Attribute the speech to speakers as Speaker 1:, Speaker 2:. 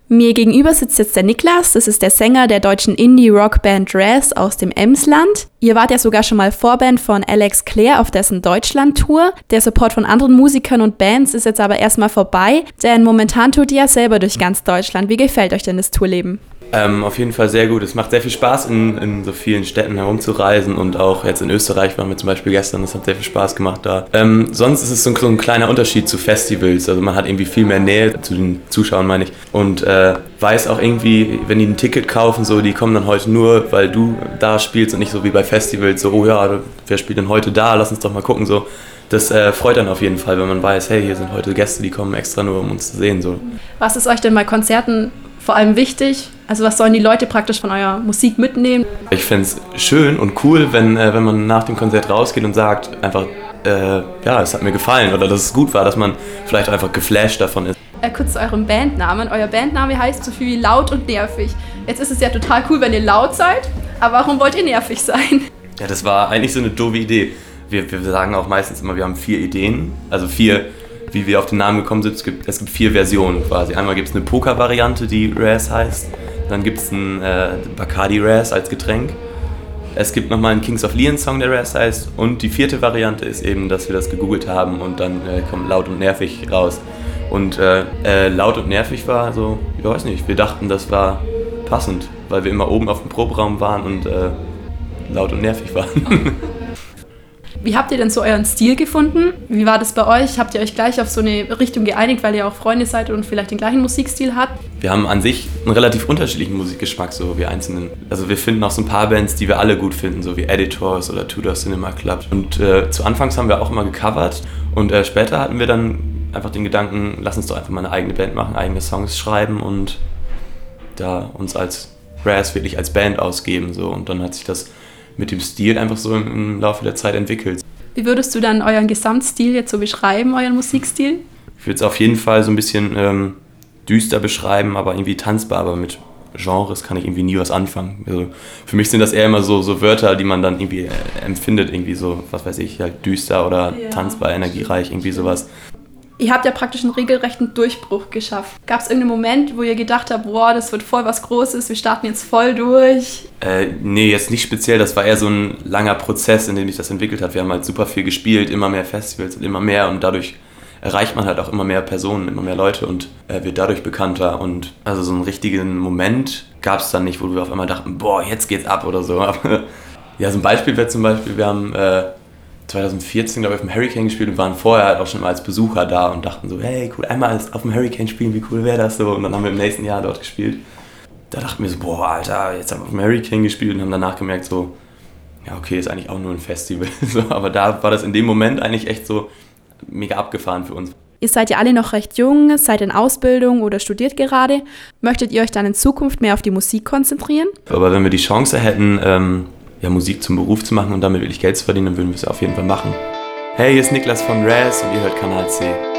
Speaker 1: Mir gegenüber sitzt jetzt der Niklas, das ist der Sänger der deutschen Indie-Rock-Band Raz aus dem Emsland. Ihr wart ja sogar schon mal Vorband von Alex Clare auf dessen Deutschland-Tour. Der Support von anderen Musikern und Bands ist jetzt aber erstmal vorbei, denn momentan tourt ihr ja selber durch ganz Deutschland. Wie gefällt euch denn das Tourleben?
Speaker 2: Auf jeden Fall sehr gut. Es macht sehr viel Spaß, in so vielen Städten herumzureisen und auch jetzt in Österreich waren wir zum Beispiel gestern, das hat sehr viel Spaß gemacht da. Sonst ist es so ein kleiner Unterschied zu Festivals, also man hat irgendwie viel mehr Nähe zu den Zuschauern, meine ich, und weiß auch irgendwie, wenn die ein Ticket kaufen, so, die kommen dann heute nur, weil du da spielst und nicht so wie bei Festivals, so, oh ja, wer spielt denn heute da, lass uns doch mal gucken, so. Das freut dann auf jeden Fall, wenn man weiß, hey, hier sind heute Gäste, die kommen extra nur, um uns zu sehen, so.
Speaker 1: Was ist euch denn bei Konzerten vor allem wichtig? Also was sollen die Leute praktisch von eurer Musik mitnehmen?
Speaker 2: Ich finde es schön und cool, wenn man nach dem Konzert rausgeht und sagt einfach, ja, es hat mir gefallen oder dass es gut war, dass man vielleicht einfach geflasht davon ist.
Speaker 1: Kurz zu eurem Bandnamen. Euer Bandname heißt so viel wie laut und nervig. Jetzt ist es ja total cool, wenn ihr laut seid, aber warum wollt ihr nervig sein?
Speaker 2: Ja, das war eigentlich so eine doofe Idee. Wir sagen auch meistens immer, wir haben 4 Ideen, also 4, wie wir auf den Namen gekommen sind. Es gibt 4 Versionen quasi. Einmal gibt es eine Poker-Variante, die Raz heißt. Dann gibt es einen Bacardi Raz als Getränk. Es gibt nochmal einen Kings of Leon Song, der Raz heißt. Und die 4. Variante ist eben, dass wir das gegoogelt haben und dann kommt laut und nervig raus. Und laut und nervig war so, ich weiß nicht, wir dachten, das war passend, weil wir immer oben auf dem Proberaum waren und laut und nervig waren.
Speaker 1: Wie habt ihr denn so euren Stil gefunden? Wie war das bei euch? Habt ihr euch gleich auf so eine Richtung geeinigt, weil ihr auch Freunde seid und vielleicht den gleichen Musikstil habt?
Speaker 2: Wir haben an sich einen relativ unterschiedlichen Musikgeschmack, so wir Einzelnen. Also wir finden auch so ein paar Bands, die wir alle gut finden, so wie Editors oder Tudor Cinema Club. Und zu Anfangs haben wir auch immer gecovert und später hatten wir dann einfach den Gedanken, lass uns doch einfach mal eine eigene Band machen, eigene Songs schreiben und da uns als Raz wirklich als Band ausgeben. So. Und dann hat sich das mit dem Stil einfach so im Laufe der Zeit entwickelt.
Speaker 1: Wie würdest du dann euren Gesamtstil jetzt so beschreiben, euren Musikstil?
Speaker 2: Ich würde es auf jeden Fall so ein bisschen düster beschreiben, aber irgendwie tanzbar, aber mit Genres kann ich irgendwie nie was anfangen. Also für mich sind das eher immer so Wörter, die man dann irgendwie empfindet, irgendwie so, was weiß ich, halt düster oder tanzbar, energiereich, irgendwie sowas.
Speaker 1: Ihr habt ja praktisch einen regelrechten Durchbruch geschafft. Gab es irgendeinen Moment, wo ihr gedacht habt, boah, das wird voll was Großes, wir starten jetzt voll durch?
Speaker 2: Nee, jetzt nicht speziell. Das war eher so ein langer Prozess, in dem sich das entwickelt hat. Wir haben halt super viel gespielt, immer mehr Festivals und immer mehr und dadurch erreicht man halt auch immer mehr Personen, immer mehr Leute und wird dadurch bekannter. Und also so einen richtigen Moment gab es dann nicht, wo wir auf einmal dachten, boah, jetzt geht's ab oder so. Aber, ja, so ein Beispiel wäre zum Beispiel, wir haben 2014, glaube ich, auf dem Hurricane gespielt und waren vorher halt auch schon mal als Besucher da und dachten so, hey, cool, einmal auf dem Hurricane spielen, wie cool wäre das so? Und dann haben wir im nächsten Jahr dort gespielt. Da dachten wir so, boah, Alter, jetzt haben wir auf dem Hurricane gespielt und haben danach gemerkt so, ja, okay, ist eigentlich auch nur ein Festival. So, aber da war das in dem Moment eigentlich echt so mega abgefahren für uns.
Speaker 1: Ihr seid ja alle noch recht jung, seid in Ausbildung oder studiert gerade. Möchtet ihr euch dann in Zukunft mehr auf die Musik konzentrieren?
Speaker 2: Aber wenn wir die Chance hätten, ja, Musik zum Beruf zu machen und damit wirklich Geld zu verdienen, dann würden wir es auf jeden Fall machen. Hey, hier ist Niklas von Raz und ihr hört Kanal C.